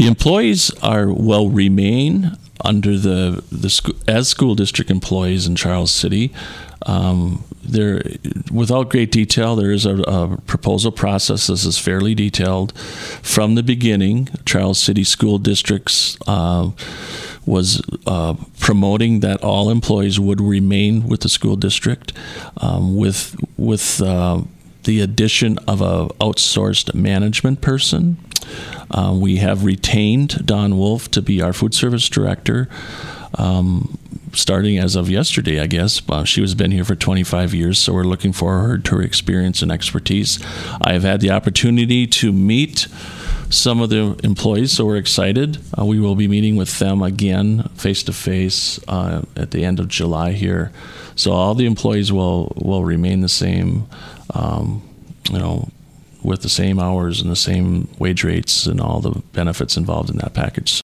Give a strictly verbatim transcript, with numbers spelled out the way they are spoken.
The employees are will remain under the the sc- as school district employees in Charles City. Um, there, without great detail, there is a, a proposal process. This is fairly detailed from the beginning. Charles City School Districts uh, was uh, promoting that all employees would remain with the school district, um, with with uh, the addition of a outsourced management person. Uh, we have retained Dawn Wolf to be our food service director. Um, starting as of yesterday, I guess. Uh, she has been here for twenty-five years, so we're looking forward to her experience and expertise. I have had the opportunity to meet some of the employees, so we're excited. Uh, we will be meeting with them again face-to-face uh, at the end of July here. So all the employees will, will remain the same, um, you know, with the same hours and the same wage rates and all the benefits involved in that package.